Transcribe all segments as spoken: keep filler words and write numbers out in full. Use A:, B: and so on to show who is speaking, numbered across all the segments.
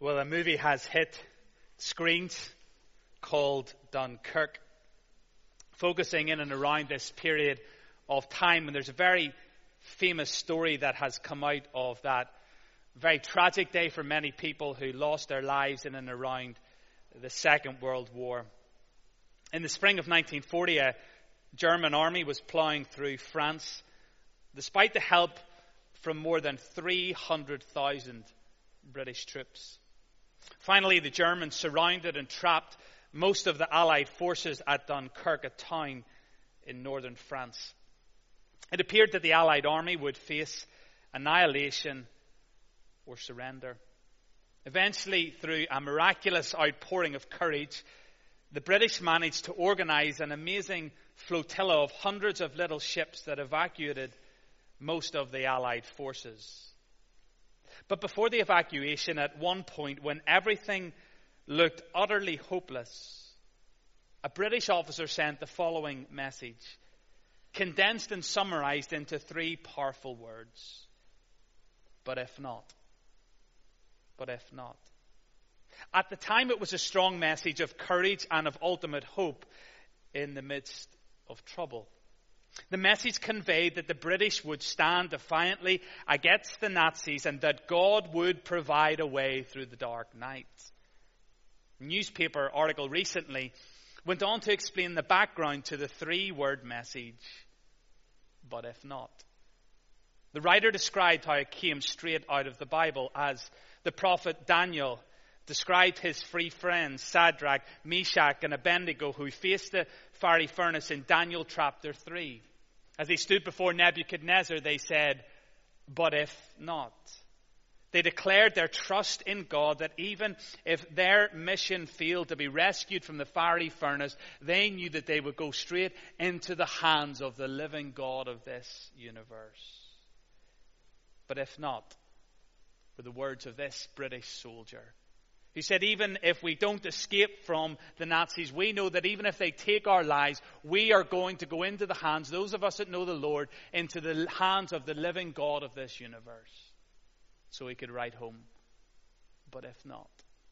A: Well, a movie has hit screens called Dunkirk, focusing in and around this period of time. And there's a very famous story that has come out of that very tragic day for many people who lost their lives in and around the Second World War. In the spring of nineteen forty, a German army was ploughing through France, despite the help from more than three hundred thousand British troops. Finally, the Germans surrounded and trapped most of the Allied forces at Dunkirk, a town in northern France. It appeared that the Allied army would face annihilation or surrender. Eventually, through a miraculous outpouring of courage, the British managed to organize an amazing flotilla of hundreds of little ships that evacuated most of the Allied forces. But before the evacuation, at one point when everything looked utterly hopeless, a British officer sent the following message, condensed and summarized into three powerful words: but if not. But if not. At the time, it was a strong message of courage and of ultimate hope in the midst of trouble. The message conveyed that the British would stand defiantly against the Nazis and that God would provide a way through the dark night. A newspaper article recently went on to explain the background to the three-word message, but if not. The writer described how it came straight out of the Bible, as the prophet Daniel described his three friends, Shadrach, Meshach, and Abednego, who faced the fiery furnace in Daniel chapter three. As they stood before Nebuchadnezzar, they said, but if not. They declared their trust in God, that even if their mission failed to be rescued from the fiery furnace, they knew that they would go straight into the hands of the living God of this universe. But if not, were the words of this British soldier, who said, even if we don't escape from the Nazis, we know that even if they take our lives, we are going to go into the hands, those of us that know the Lord, into the hands of the living God of this universe. So he could write home, but if not.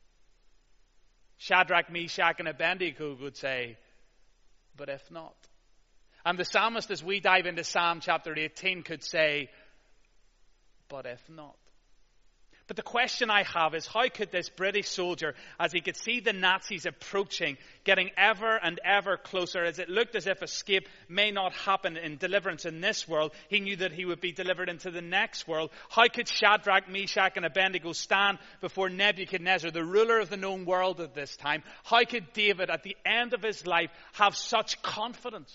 A: Shadrach, Meshach, and Abednego would say, but if not. And the psalmist, as we dive into Psalm chapter eighteen, could say, but if not. But the question I have is, how could this British soldier, as he could see the Nazis approaching, getting ever and ever closer, as it looked as if escape may not happen in deliverance in this world, he knew that he would be delivered into the next world. How could Shadrach, Meshach, and Abednego stand before Nebuchadnezzar, the ruler of the known world at this time? How could David, at the end of his life, have such confidence?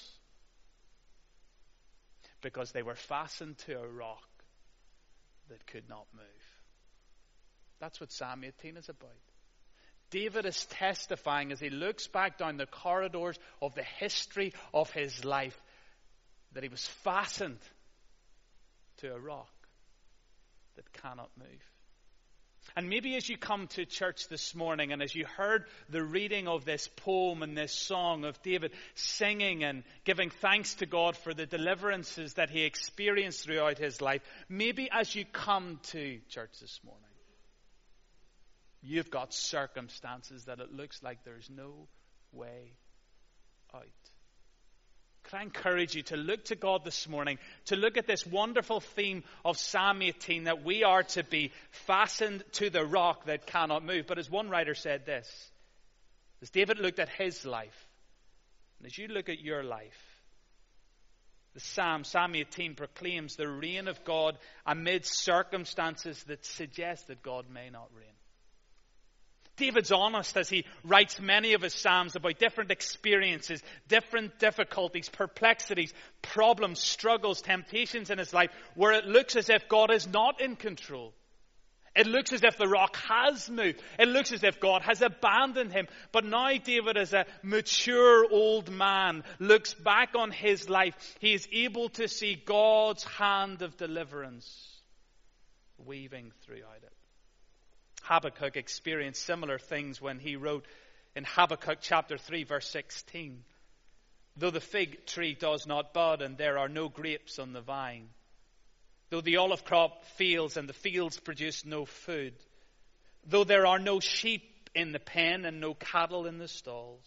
A: Because they were fastened to a rock that could not move. That's what Psalm eighteen is about. David is testifying as he looks back down the corridors of the history of his life that he was fastened to a rock that cannot move. And maybe as you come to church this morning and as you heard the reading of this poem and this song of David singing and giving thanks to God for the deliverances that he experienced throughout his life, maybe as you come to church this morning, you've got circumstances that it looks like there's no way out. Can I encourage you to look to God this morning, to look at this wonderful theme of Psalm eighteen, that we are to be fastened to the rock that cannot move. But as one writer said this, as David looked at his life, and as you look at your life, the Psalm, Psalm eighteen, proclaims the reign of God amid circumstances that suggest that God may not reign. David's honest as he writes many of his Psalms about different experiences, different difficulties, perplexities, problems, struggles, temptations in his life, where it looks as if God is not in control. It looks as if the rock has moved. It looks as if God has abandoned him. But now David, as a mature old man, looks back on his life. He is able to see God's hand of deliverance weaving throughout it. Habakkuk experienced similar things when he wrote in Habakkuk chapter three, verse sixteen. Though the fig tree does not bud and there are no grapes on the vine, though the olive crop fails and the fields produce no food, Though there are no sheep in the pen and no cattle in the stalls,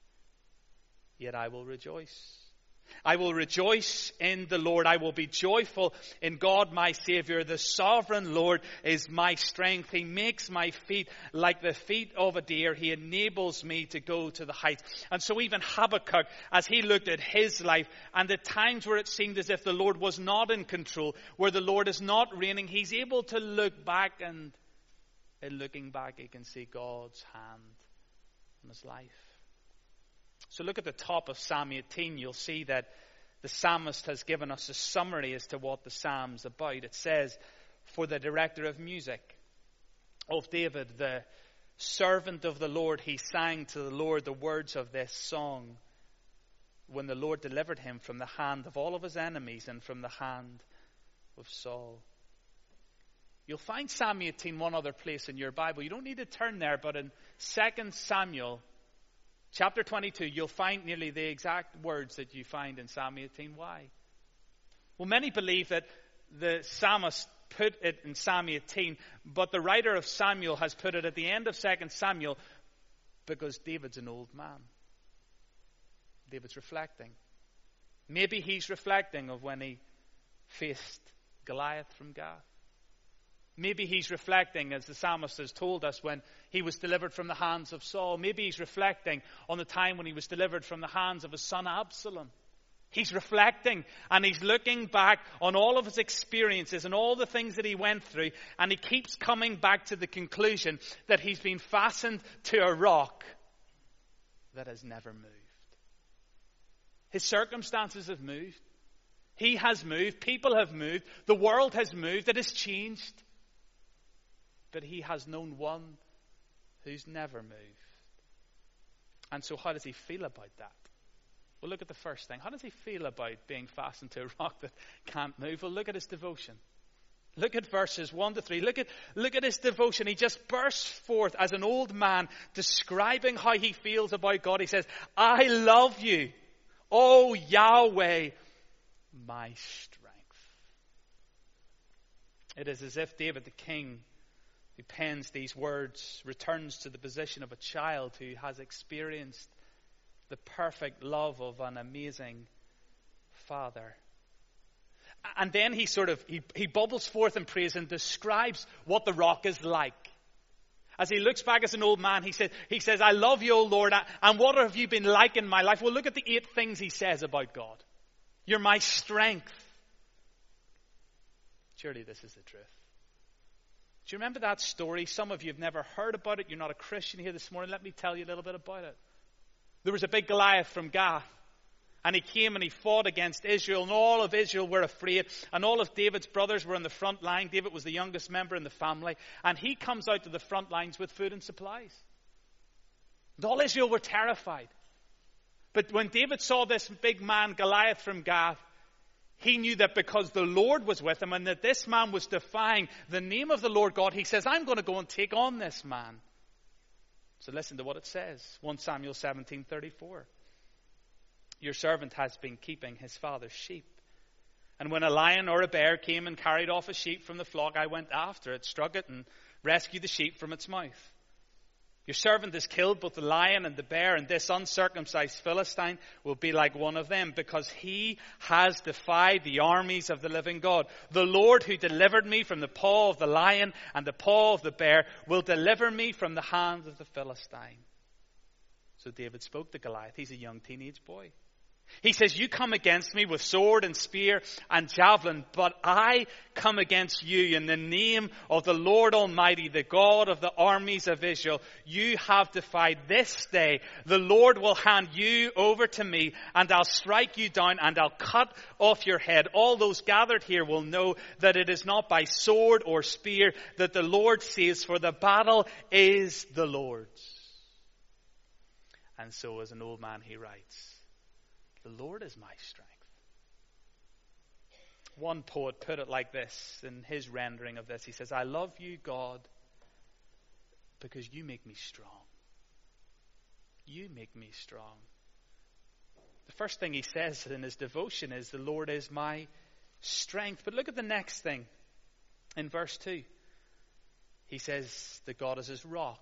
A: yet I will rejoice. I will rejoice in the Lord. I will be joyful in God my Savior. The sovereign Lord is my strength. He makes my feet like the feet of a deer. He enables me to go to the heights. And so even Habakkuk, as he looked at his life and the times where it seemed as if the Lord was not in control, where the Lord is not reigning, he's able to look back, and in looking back he can see God's hand in his life. So look at the top of Psalm eighteen. You'll see that the psalmist has given us a summary as to what the psalm's about. It says, for the director of music of David, the servant of the Lord, he sang to the Lord the words of this song when the Lord delivered him from the hand of all of his enemies and from the hand of Saul. You'll find Psalm eighteen one other place in your Bible. You don't need to turn there, but in Second Samuel chapter twenty-two, you'll find nearly the exact words that you find in Psalm eighteen. Why? Well, many believe that the psalmist put it in Psalm eighteen, but the writer of Samuel has put it at the end of Second Samuel because David's an old man. David's reflecting. Maybe he's reflecting of when he faced Goliath from Gath. Maybe he's reflecting, as the psalmist has told us, when he was delivered from the hands of Saul. Maybe he's reflecting on the time when he was delivered from the hands of his son Absalom. He's reflecting and he's looking back on all of his experiences and all the things that he went through, and he keeps coming back to the conclusion that he's been fastened to a rock that has never moved. His circumstances have moved. He has moved. People have moved. The world has moved. It has changed. But he has known one who's never moved. And so how does he feel about that? Well, look at the first thing. How does he feel about being fastened to a rock that can't move? Well, look at his devotion. Look at verses one to three. Look at, look at his devotion. He just bursts forth as an old man describing how he feels about God. He says, I love you, O Yahweh, my strength. It is as if David the king, who pens these words, returns to the position of a child who has experienced the perfect love of an amazing father. And then he sort of, he, he bubbles forth in praise and describes what the rock is like. As he looks back as an old man, he says, he says, I love you, O Lord, and what have you been like in my life? Well, look at the eight things he says about God. You're my strength. Surely this is the truth. Do you remember that story? Some of you have never heard about it. You're not a Christian here this morning. Let me tell you a little bit about it. There was a big Goliath from Gath. And he came and he fought against Israel. And all of Israel were afraid. And all of David's brothers were in the front line. David was the youngest member in the family. And he comes out to the front lines with food and supplies. And all Israel were terrified. But when David saw this big man, Goliath from Gath, he knew that because the Lord was with him and that this man was defying the name of the Lord God, he says, I'm going to go and take on this man. So listen to what it says. First Samuel seventeen thirty-four. Your servant has been keeping his father's sheep. And when a lion or a bear came and carried off a sheep from the flock, I went after it, struck it, and rescued the sheep from its mouth. Your servant has killed both the lion and the bear, and this uncircumcised Philistine will be like one of them, because he has defied the armies of the living God. The Lord who delivered me from the paw of the lion and the paw of the bear will deliver me from the hand of the Philistine. So David spoke to Goliath. He's a young teenage boy. He says, you come against me with sword and spear and javelin, but I come against you in the name of the Lord Almighty, the God of the armies of Israel. You have defied this day. The Lord will hand you over to me, and I'll strike you down, and I'll cut off your head. All those gathered here will know that it is not by sword or spear that the Lord saves, for the battle is the Lord's. And so as an old man he writes, the Lord is my strength. One poet put it like this in his rendering of this. He says, I love you, God, because you make me strong. You make me strong. The first thing he says in his devotion is, the Lord is my strength. But look at the next thing in verse two. He says that God is his rock.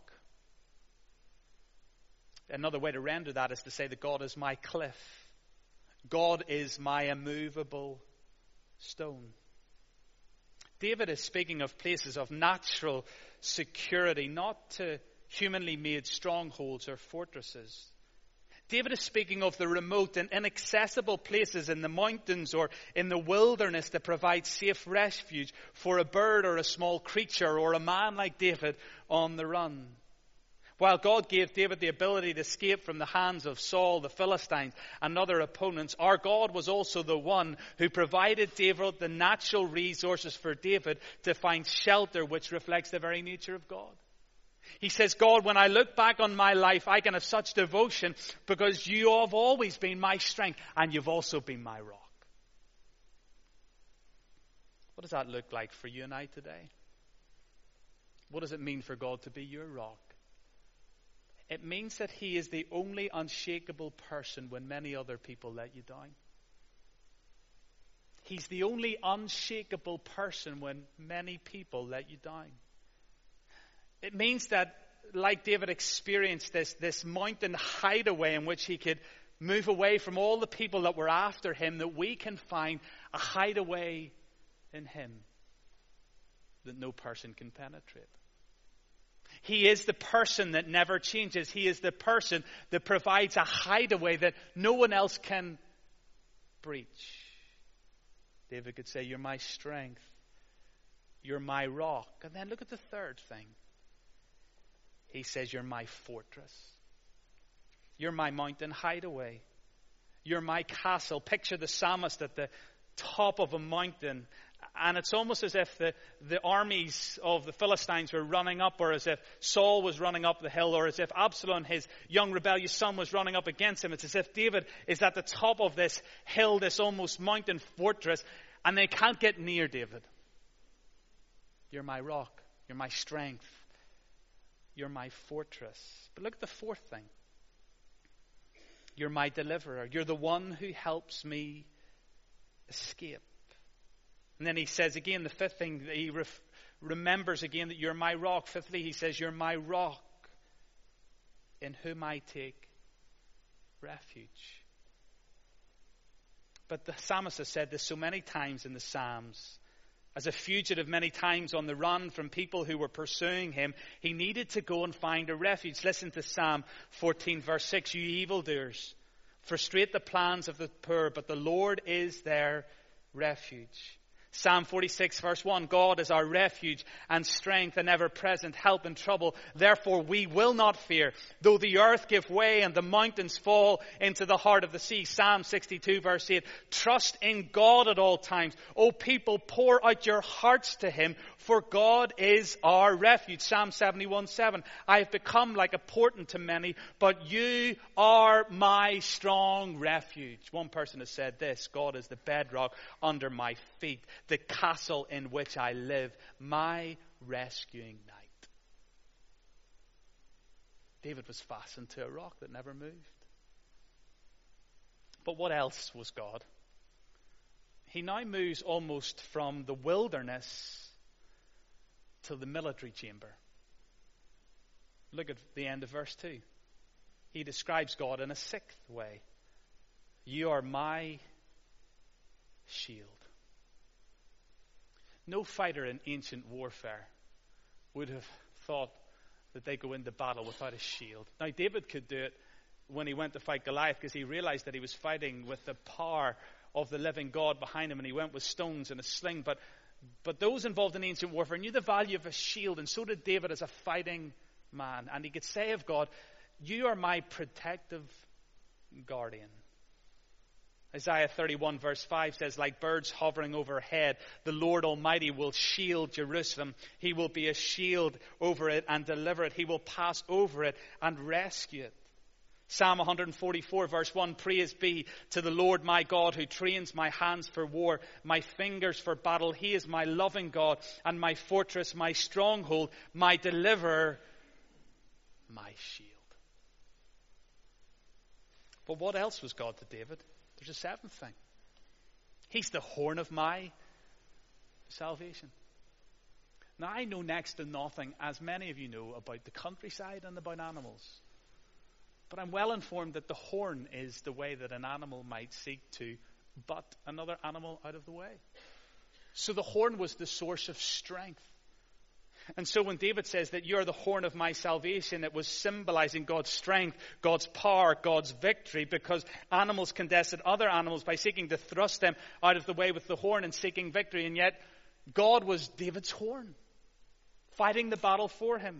A: Another way to render that is to say that God is my cliff. God is my immovable stone. David is speaking of places of natural security, not to humanly made strongholds or fortresses. David is speaking of the remote and inaccessible places in the mountains or in the wilderness that provide safe refuge for a bird or a small creature or a man like David on the run. While God gave David the ability to escape from the hands of Saul, the Philistines, and other opponents, our God was also the one who provided David the natural resources for David to find shelter, which reflects the very nature of God. He says, God, when I look back on my life, I can have such devotion because you have always been my strength and you've also been my rock. What does that look like for you and I today? What does it mean for God to be your rock? It means that he is the only unshakable person when many other people let you down. He's the only unshakable person when many people let you down. It means that, like David experienced this, this mountain hideaway in which he could move away from all the people that were after him, that we can find a hideaway in him that no person can penetrate. He is the person that never changes. He is the person that provides a hideaway that no one else can breach. David could say, you're my strength. You're my rock. And then look at the third thing. He says, you're my fortress. You're my mountain hideaway. You're my castle. Picture the psalmist at the top of a mountain. And it's almost as if the, the armies of the Philistines were running up, or as if Saul was running up the hill, or as if Absalom, his young rebellious son, was running up against him. It's as if David is at the top of this hill, this almost mountain fortress, and they can't get near David. You're my rock. You're my strength. You're my fortress. But look at the fourth thing. You're my deliverer. You're the one who helps me escape. And then he says again, the fifth thing, that he ref- remembers again that you're my rock. Fifthly, he says, you're my rock in whom I take refuge. But the psalmist has said this so many times in the Psalms. As a fugitive many times on the run from people who were pursuing him, he needed to go and find a refuge. Listen to Psalm fourteen, verse six. You evildoers, frustrate the plans of the poor, but the Lord is their refuge. Psalm forty-six, verse one, God is our refuge and strength and ever-present help in trouble. Therefore we will not fear, though the earth give way and the mountains fall into the heart of the sea. Psalm sixty-two, verse eight, trust in God at all times. O people, pour out your hearts to him, for God is our refuge. Psalm seventy-one, seven, I have become like a portent to many, but you are my strong refuge. One person has said this, God is the bedrock under my feet, the castle in which I live, my rescuing night. David was fastened to a rock that never moved. But what else was God? He now moves almost from the wilderness to the military chamber. Look at the end of verse two. He describes God in a sixth way. You are my shield. No fighter in ancient warfare would have thought that they go into battle without a shield. Now, David could do it when he went to fight Goliath because he realized that he was fighting with the power of the living God behind him, and he went with stones and a sling. But, but those involved in ancient warfare knew the value of a shield, and so did David as a fighting man. And he could say of God, you are my protective guardian. Isaiah thirty-one verse five says, like birds hovering overhead, the Lord Almighty will shield Jerusalem. He will be a shield over it and deliver it. He will pass over it and rescue it. Psalm one forty-four verse one, praise be to the Lord my God who trains my hands for war, my fingers for battle. He is my loving God and my fortress, my stronghold, my deliverer, my shield. But what else was God to David? There's a seventh thing. He's the horn of my salvation. Now, I know next to nothing, as many of you know, about the countryside and about animals. But I'm well informed that the horn is the way that an animal might seek to butt another animal out of the way. So the horn was the source of strength. And so when David says that you're the horn of my salvation, it was symbolizing God's strength, God's power, God's victory, because animals contested other animals by seeking to thrust them out of the way with the horn and seeking victory. And yet God was David's horn, fighting the battle for him.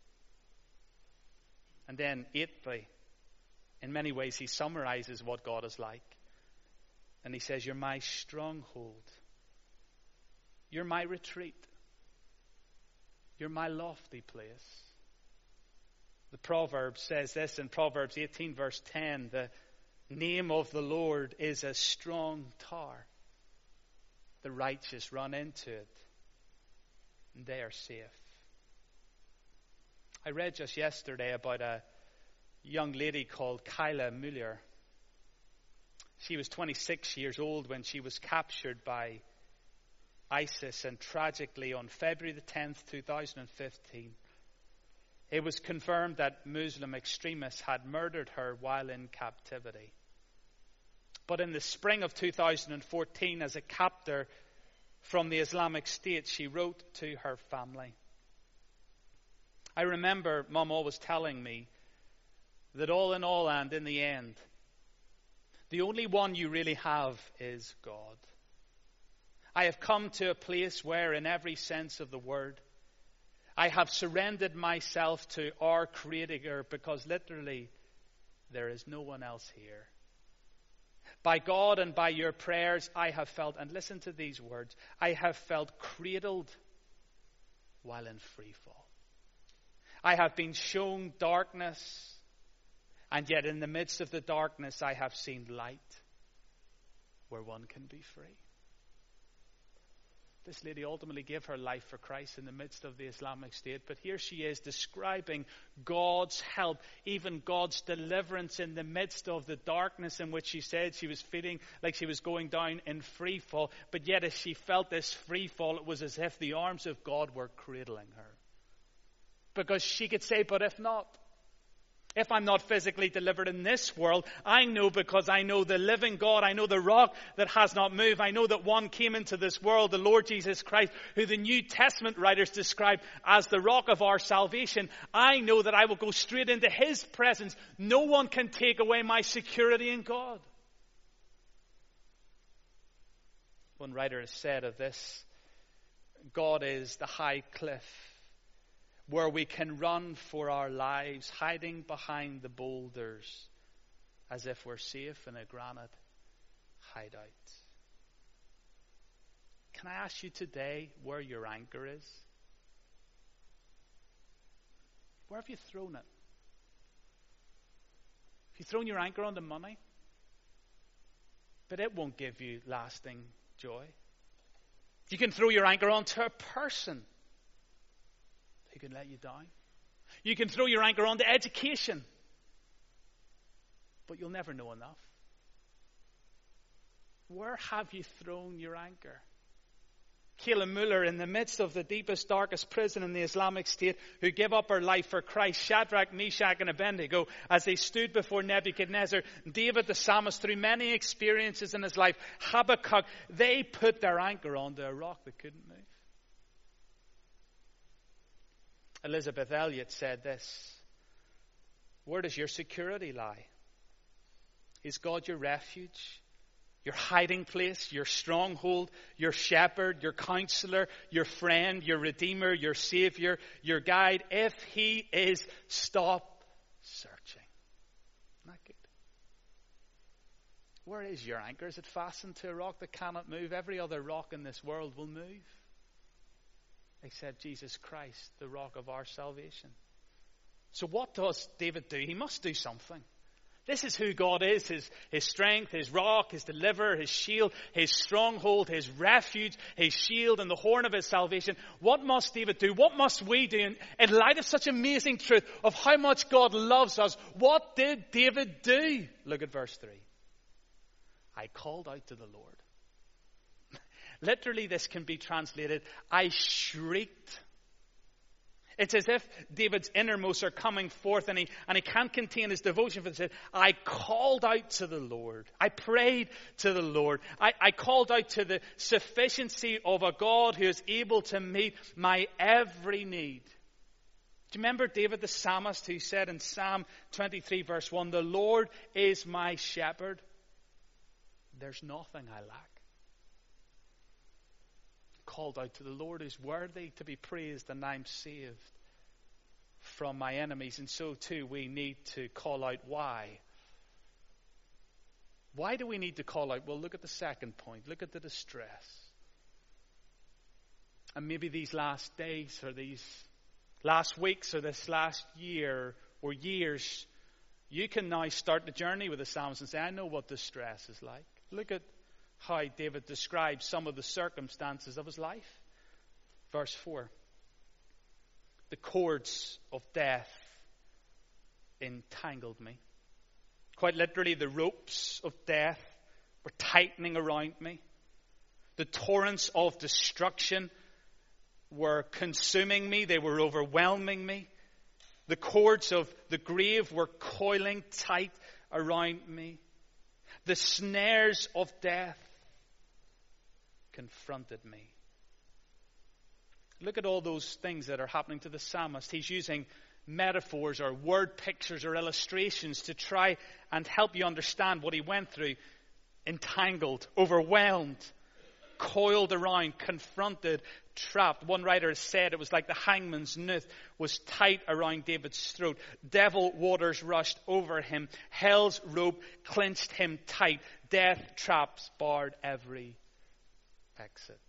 A: And then, eighthly, in many ways he summarizes what God is like. And he says, you're my stronghold. You're my retreat. You're my lofty place. The proverb says this in Proverbs eighteen verse ten, the name of the Lord is a strong tower. The righteous run into it, and they are safe. I read just yesterday about a young lady called Kyla Mueller. She was twenty-six years old when she was captured by ISIS, and tragically on February the tenth, two thousand fifteen, it was confirmed that Muslim extremists had murdered her while in captivity. But in the spring of two thousand fourteen, as a captor from the Islamic State, she wrote to her family. I remember Mum always telling me that all in all and in the end, the only one you really have is God. I have come to a place where, in every sense of the word, I have surrendered myself to our Creator, because literally there is no one else here. By God and by your prayers, I have felt, and listen to these words, I have felt cradled while in free fall. I have been shown darkness, and yet in the midst of the darkness I have seen light where one can be free. This lady ultimately gave her life for Christ in the midst of the Islamic State. But here she is describing God's help, even God's deliverance in the midst of the darkness in which she said she was feeling like she was going down in free fall. But yet as she felt this free fall, it was as if the arms of God were cradling her. Because she could say, but if not, if I'm not physically delivered in this world, I know, because I know the living God, I know the rock that has not moved. I know that one came into this world, the Lord Jesus Christ, who the New Testament writers describe as the rock of our salvation. I know that I will go straight into His presence. No one can take away my security in God. One writer has said of this, God is the high cliff where we can run for our lives, hiding behind the boulders as if we're safe in a granite hideout. Can I ask you today where your anchor is? Where have you thrown it? Have you thrown your anchor onto money? But it won't give you lasting joy. You can throw your anchor onto a person who can let you down. You can throw your anchor onto education, but you'll never know enough. Where have you thrown your anchor? Kyla Mueller, in the midst of the deepest, darkest prison in the Islamic State, who gave up her life for Christ, Shadrach, Meshach, and Abednego, as they stood before Nebuchadnezzar, David the psalmist, through many experiences in his life, Habakkuk, they put their anchor onto a rock that couldn't move. Elizabeth Elliot said this, where does your security lie? Is God your refuge, your hiding place, your stronghold, your shepherd, your counselor, your friend, your redeemer, your savior, your guide? If He is, stop searching. Isn't that good? Where is your anchor? Is it fastened to a rock that cannot move? Every other rock in this world will move, except Jesus Christ, the rock of our salvation. So what does David do? He must do something. This is who God is, his, his strength, His rock, His deliverer, His shield, His stronghold, His refuge, His shield, and the horn of His salvation. What must David do? What must we do in, in light of such amazing truth of how much God loves us? What did David do? Look at verse three. I called out to the Lord. Literally, this can be translated, I shrieked. It's as if David's innermost are coming forth, and he, and he can't contain his devotion for this. I called out to the Lord. I prayed to the Lord. I, I called out to the sufficiency of a God who is able to meet my every need. Do you remember David the psalmist who said in Psalm twenty-three verse one, the Lord is my shepherd. There's nothing I lack. Called out to the Lord who's worthy to be praised, and I'm saved from my enemies. And so too we need to call out why. Why do we need to call out? Well, look at the second point. Look at the distress. And maybe these last days or these last weeks or this last year or years, you can now start the journey with the Psalms and say, I know what distress is like. Look at how David describes some of the circumstances of his life. Verse four. The cords of death entangled me. Quite literally, the ropes of death were tightening around me. The torrents of destruction were consuming me. They were overwhelming me. The cords of the grave were coiling tight around me. The snares of death confronted me. Look at all those things that are happening to the psalmist. He's using metaphors or word pictures or illustrations to try and help you understand what he went through. Entangled, overwhelmed, coiled around, confronted, trapped. One writer said it was like the hangman's noose was tight around David's throat. Devil waters rushed over him. Hell's rope clinched him tight. Death traps barred every exit.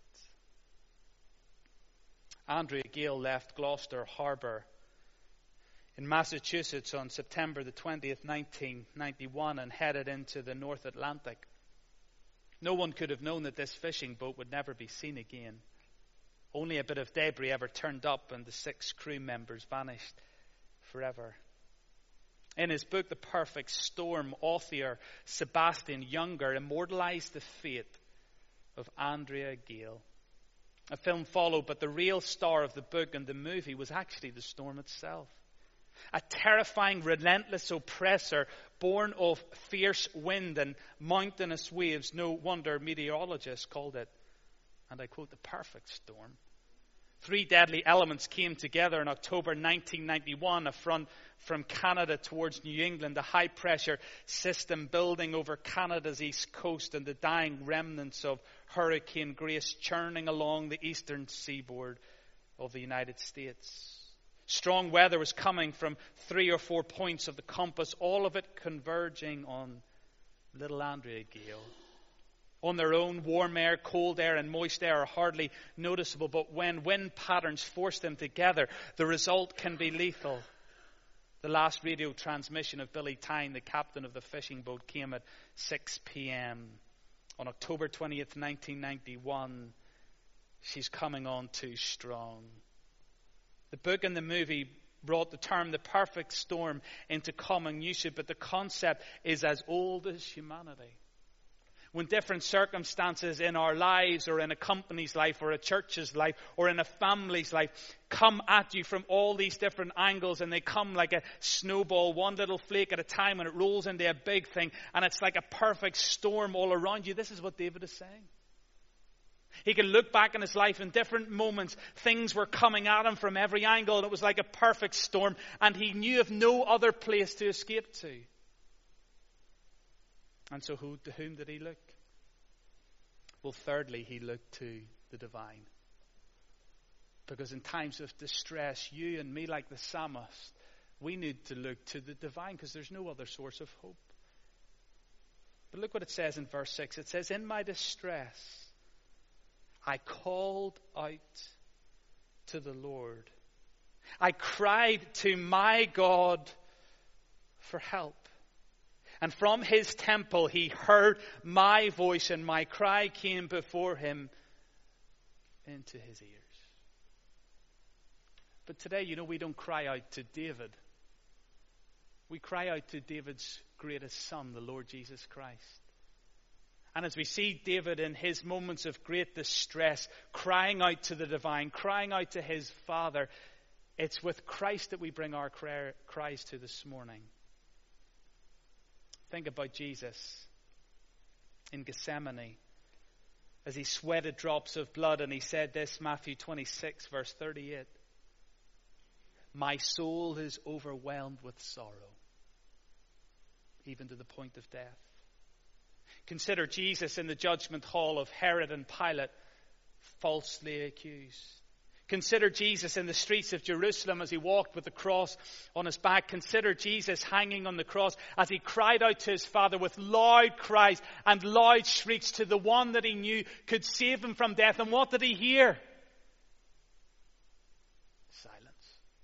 A: Andrea Gale left Gloucester Harbour in Massachusetts on September the twentieth, nineteen ninety-one, and headed into the North Atlantic. No one could have known that this fishing boat would never be seen again. Only a bit of debris ever turned up, and the six crew members vanished forever. In his book, The Perfect Storm, author Sebastian Junger immortalized the fate of Andrea Gale. A film followed, but the real star of the book and the movie was actually the storm itself. A terrifying, relentless oppressor born of fierce wind and mountainous waves. No wonder meteorologists called it, and I quote, the perfect storm. Three deadly elements came together in October nineteen ninety-one, a front from Canada towards New England, a high-pressure system building over Canada's east coast, and the dying remnants of Hurricane Grace churning along the eastern seaboard of the United States. Strong weather was coming from three or four points of the compass, all of it converging on little Andrea Gale. On their own, warm air, cold air, and moist air are hardly noticeable, but when wind patterns force them together, the result can be lethal. The last radio transmission of Billy Tyne, the captain of the fishing boat, came at six p.m. on October twentieth, nineteen ninety-one. She's coming on too strong. The book and the movie brought the term the perfect storm into common usage, but the concept is as old as humanity. When different circumstances in our lives or in a company's life or a church's life or in a family's life come at you from all these different angles, and they come like a snowball, one little flake at a time, and it rolls into a big thing, and it's like a perfect storm all around you. This is what David is saying. He can look back in his life in different moments. Things were coming at him from every angle, and it was like a perfect storm, and he knew of no other place to escape to. And so who, to whom did he look? Well, thirdly, he looked to the divine. Because in times of distress, you and me, like the psalmist, we need to look to the divine, because there's no other source of hope. But look what it says in verse six. It says, in my distress, I called out to the Lord. I cried to my God for help. And from his temple he heard my voice, and my cry came before him into his ears. But today, you know, we don't cry out to David. We cry out to David's greatest son, the Lord Jesus Christ. And as we see David in his moments of great distress, crying out to the divine, crying out to his Father, it's with Christ that we bring our cries to this morning. Think about Jesus in Gethsemane as he sweated drops of blood, and he said this, Matthew twenty-six, verse thirty-eight. My soul is overwhelmed with sorrow, even to the point of death. Consider Jesus in the judgment hall of Herod and Pilate, falsely accused. Consider Jesus in the streets of Jerusalem as he walked with the cross on his back. Consider Jesus hanging on the cross as he cried out to his Father with loud cries and loud shrieks to the one that he knew could save him from death. And what did he hear? Silence.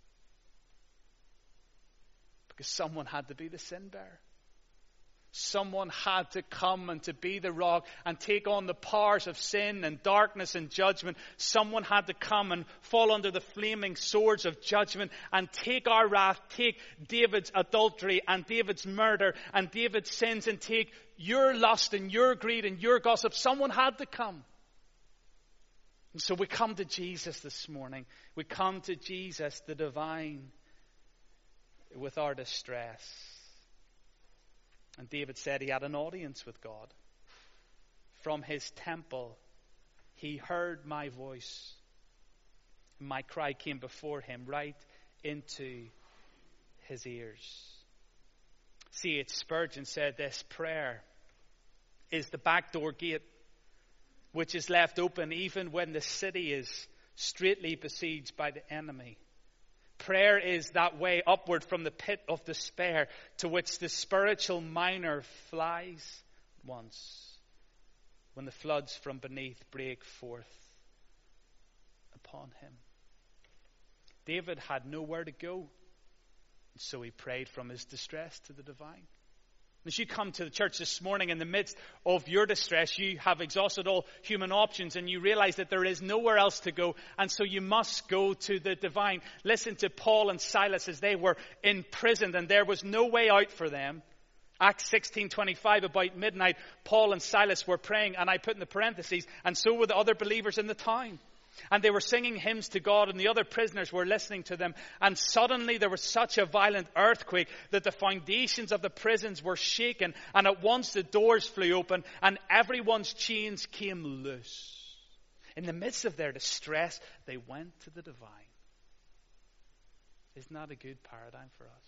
A: Because someone had to be the sin bearer. Someone had to come and to be the rock and take on the powers of sin and darkness and judgment. Someone had to come and fall under the flaming swords of judgment and take our wrath, take David's adultery and David's murder and David's sins, and take your lust and your greed and your gossip. Someone had to come. And so we come to Jesus this morning. We come to Jesus, the divine, with our distress. And David said he had an audience with God. From his temple, he heard my voice. My cry came before him right into his ears. C H Spurgeon said this: prayer is the backdoor gate which is left open even when the city is straitly besieged by the enemy. Prayer is that way upward from the pit of despair to which the spiritual miner flies once when the floods from beneath break forth upon him. David had nowhere to go, so he prayed from his distress to the divine. As you come to the church this morning in the midst of your distress, you have exhausted all human options and you realize that there is nowhere else to go, and so you must go to the divine. Listen to Paul and Silas as they were imprisoned and there was no way out for them. Acts sixteen twenty-five, about midnight, Paul and Silas were praying, and I put in the parentheses, and so were the other believers in the town. And they were singing hymns to God, and the other prisoners were listening to them. And suddenly there was such a violent earthquake that the foundations of the prisons were shaken. And at once the doors flew open, and everyone's chains came loose. In the midst of their distress, they went to the divine. Isn't that a good paradigm for us?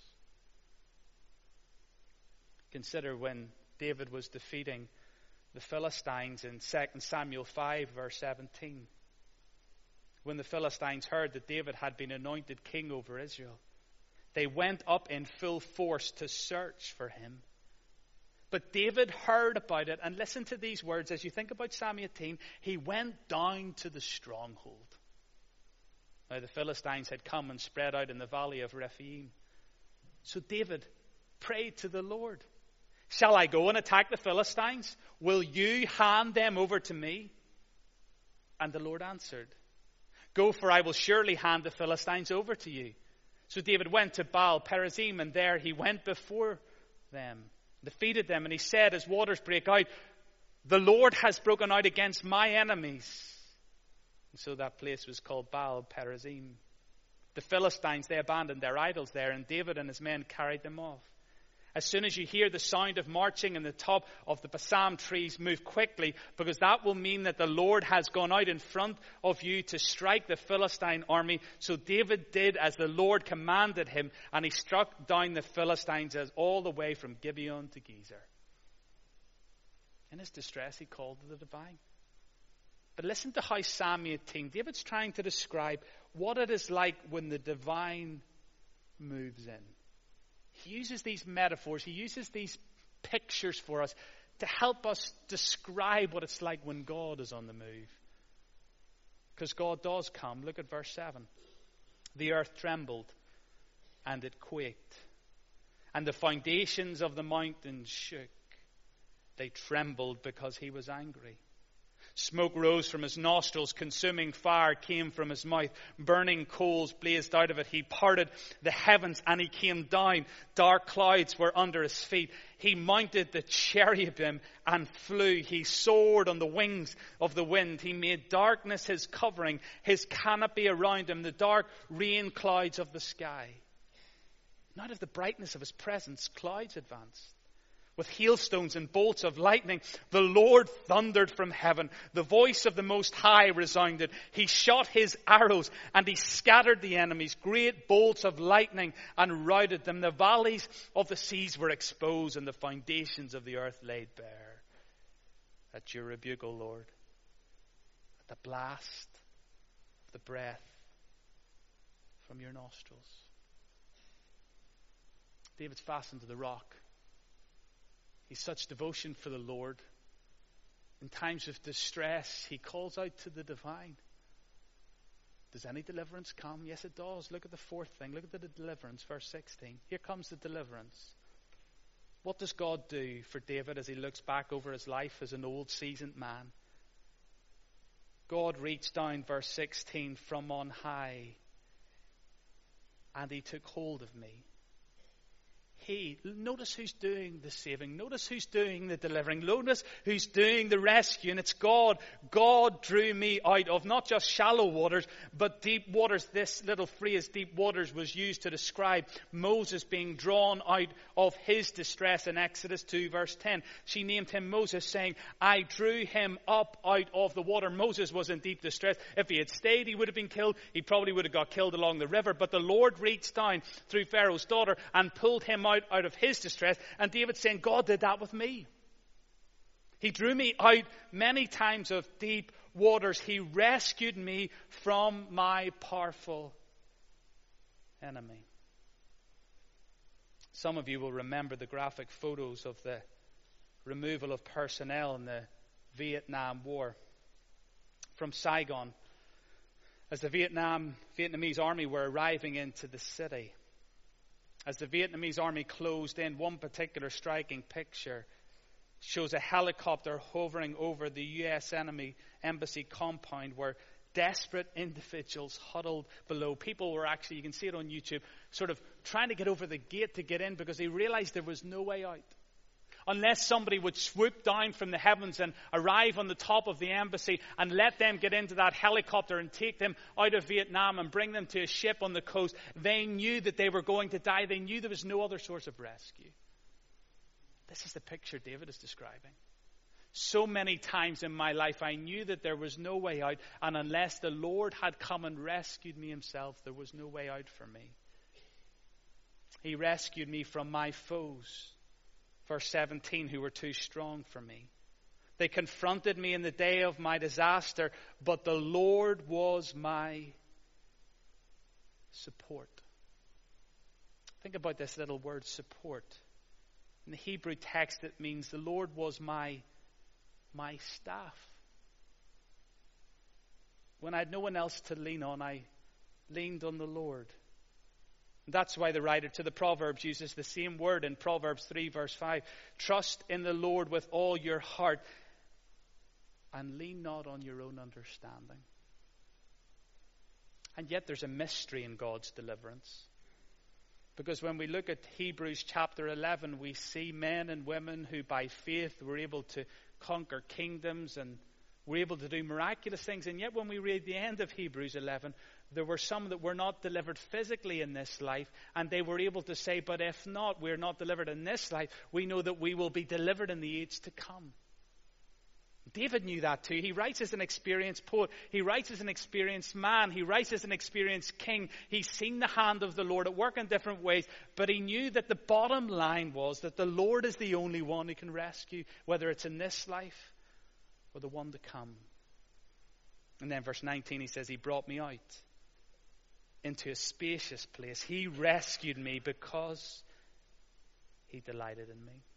A: Consider when David was defeating the Philistines in Second Samuel five, verse seventeen. When the Philistines heard that David had been anointed king over Israel, they went up in full force to search for him. But David heard about it, and listen to these words as you think about Psalm eighteen. He went down to the stronghold. Now the Philistines had come and spread out in the valley of Rephaim. So David prayed to the Lord. Shall I go and attack the Philistines? Will you hand them over to me? And the Lord answered, go, for I will surely hand the Philistines over to you. So David went to Baal Perazim, and there he went before them, defeated them, and he said, as waters break out, the Lord has broken out against my enemies. And so that place was called Baal Perazim. The Philistines, they abandoned their idols there, and David and his men carried them off. As soon as you hear the sound of marching in the top of the balsam trees, move quickly, because that will mean that the Lord has gone out in front of you to strike the Philistine army. So David did as the Lord commanded him, and he struck down the Philistines as all the way from Gibeon to Gezer. In his distress, he called to the divine. But listen to how Psalm eighteen, David's trying to describe what it is like when the divine moves in. He uses these metaphors, he uses these pictures for us to help us describe what it's like when God is on the move. Because God does come. Look at verse seven. The earth trembled and it quaked, and the foundations of the mountains shook. They trembled because he was angry. Smoke rose from his nostrils, consuming fire came from his mouth, burning coals blazed out of it. He parted the heavens and he came down. Dark clouds were under his feet. He mounted the cherubim and flew. He soared on the wings of the wind. He made darkness his covering, his canopy around him, the dark rain clouds of the sky. And out of the brightness of his presence, clouds advanced. With hailstones and bolts of lightning, the Lord thundered from heaven. The voice of the Most High resounded. He shot his arrows and he scattered the enemies. Great bolts of lightning and routed them. The valleys of the seas were exposed and the foundations of the earth laid bare. At your rebuke, O Lord, at the blast of the breath from your nostrils. David's fastened to the rock. He's such devotion for the Lord. In times of distress, he calls out to the divine. Does any deliverance come? Yes, it does. Look at the fourth thing. Look at the deliverance, verse sixteen. Here comes the deliverance. What does God do for David as he looks back over his life as an old, seasoned man? God reached down, verse sixteen, from on high, and he took hold of me. He, notice who's doing the saving. Notice who's doing the delivering. Notice who's doing the rescue. And it's God. God drew me out of not just shallow waters, but deep waters. This little phrase, deep waters, was used to describe Moses being drawn out of his distress in Exodus two, verse ten. She named him Moses, saying, I drew him up out of the water. Moses was in deep distress. If he had stayed, he would have been killed. He probably would have got killed along the river. But the Lord reached down through Pharaoh's daughter and pulled him out out of his distress. And David's saying, God did that with me. He drew me out many times of deep waters. He rescued me from my powerful enemy. Some of you will remember the graphic photos of the removal of personnel in the Vietnam War from Saigon as the Vietnam Vietnamese army were arriving into the city. As the Vietnamese army closed in, one particular striking picture shows a helicopter hovering over the U S enemy embassy compound where desperate individuals huddled below. People were actually, you can see it on YouTube, sort of trying to get over the gate to get in because they realized there was no way out. Unless somebody would swoop down from the heavens and arrive on the top of the embassy and let them get into that helicopter and take them out of Vietnam and bring them to a ship on the coast, they knew that they were going to die. They knew there was no other source of rescue. This is the picture David is describing. So many times in my life I knew that there was no way out, and unless the Lord had come and rescued me himself, there was no way out for me. He rescued me from my foes. Verse seventeen, who were too strong for me. They confronted me in the day of my disaster, but the Lord was my support. Think about this little word, support. In the Hebrew text, it means the Lord was my, my staff. When I had no one else to lean on, I leaned on the Lord. That's why the writer to the Proverbs uses the same word in Proverbs three, verse five. Trust in the Lord with all your heart and lean not on your own understanding. And yet there's a mystery in God's deliverance. Because when we look at Hebrews chapter eleven, we see men and women who by faith were able to conquer kingdoms and were able to do miraculous things. And yet when we read the end of Hebrews eleven, there were some that were not delivered physically in this life, and they were able to say, but if not, we're not delivered in this life, we know that we will be delivered in the age to come. David knew that too. He writes as an experienced poet. He writes as an experienced man. He writes as an experienced king. He's seen the hand of the Lord at work in different ways, but he knew that the bottom line was that the Lord is the only one who can rescue, whether it's in this life or the one to come. And then verse nineteen, he says, he brought me out into a spacious place. He rescued me because he delighted in me.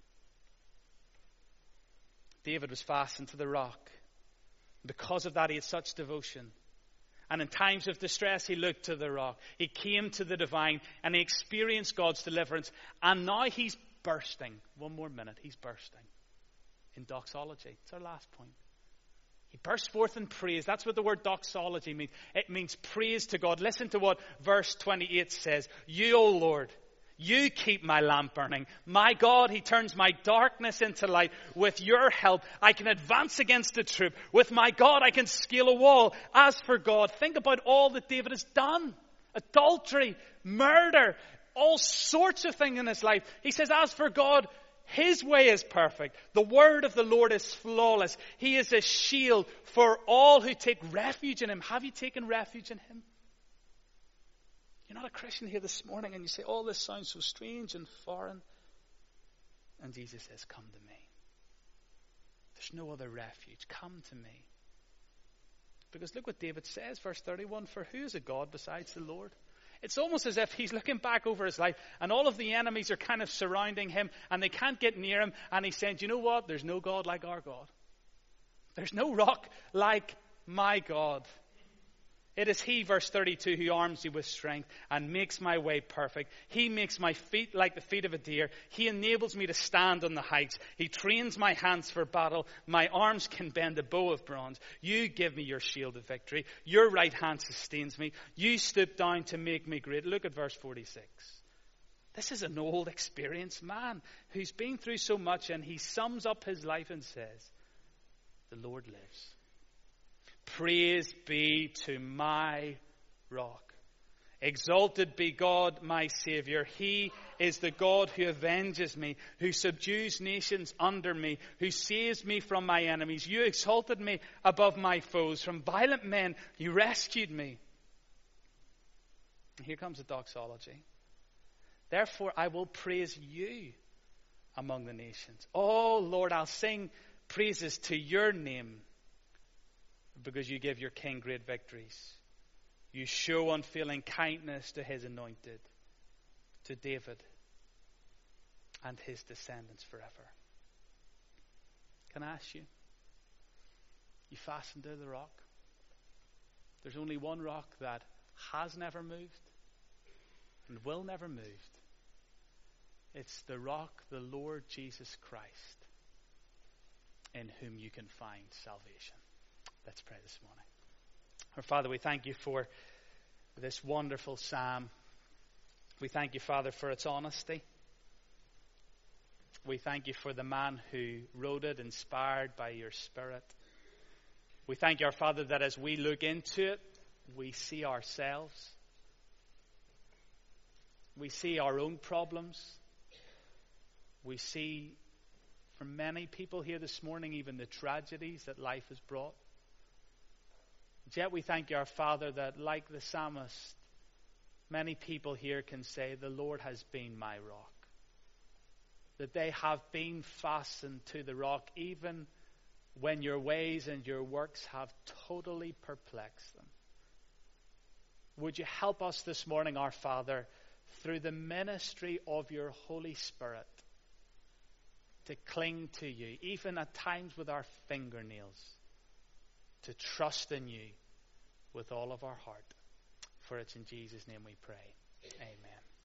A: David was fastened to the rock. Because of that, he had such devotion. And in times of distress, he looked to the rock. He came to the divine and he experienced God's deliverance. And now he's bursting. One more minute. He's bursting in doxology. It's our last point. He bursts forth in praise. That's what the word doxology means. It means praise to God. Listen to what verse twenty-eight says. You, O Lord, you keep my lamp burning. My God, he turns my darkness into light. With your help, I can advance against a troop. With my God, I can scale a wall. As for God, think about all that David has done. Adultery, murder, all sorts of things in his life. He says, as for God, his way is perfect. The word of the Lord is flawless. He is a shield for all who take refuge in him. Have you taken refuge in him? You're not a Christian here this morning and you say, oh, this sounds so strange and foreign. And Jesus says, come to me. There's no other refuge. Come to me. Because look what David says, verse thirty-one, for who is a God besides the Lord? It's almost as if he's looking back over his life and all of the enemies are kind of surrounding him and they can't get near him. And he's saying, do you know what? There's no God like our God. There's no rock like my God. It is he, verse thirty-two, who arms me with strength and makes my way perfect. He makes my feet like the feet of a deer. He enables me to stand on the heights. He trains my hands for battle. My arms can bend a bow of bronze. You give me your shield of victory. Your right hand sustains me. You stoop down to make me great. Look at verse forty-six. This is an old, experienced man who's been through so much, and he sums up his life and says, the Lord lives. Praise be to my rock. Exalted be God, my Savior. He is the God who avenges me, who subdues nations under me, who saves me from my enemies. You exalted me above my foes. From violent men, you rescued me. And here comes the doxology. Therefore, I will praise you among the nations. Oh, Lord, I'll sing praises to your name, because you give your king great victories. You show unfailing kindness to his anointed, to David and his descendants forever. Can I ask you? You fastened to the rock. There's only one rock that has never moved and will never move. It's the rock, the Lord Jesus Christ, in whom you can find salvation. Let's pray this morning. Our Father, we thank you for this wonderful psalm. We thank you, Father, for its honesty. We thank you for the man who wrote it, inspired by your Spirit. We thank you, our Father, that as we look into it, we see ourselves. We see our own problems. We see, for many people here this morning, even the tragedies that life has brought. Yet we thank you, our Father, that like the psalmist, many people here can say, the Lord has been my rock. That they have been fastened to the rock, even when your ways and your works have totally perplexed them. Would you help us this morning, our Father, through the ministry of your Holy Spirit, to cling to you, even at times with our fingernails, to trust in you with all of our heart. For it's in Jesus' name we pray. Amen.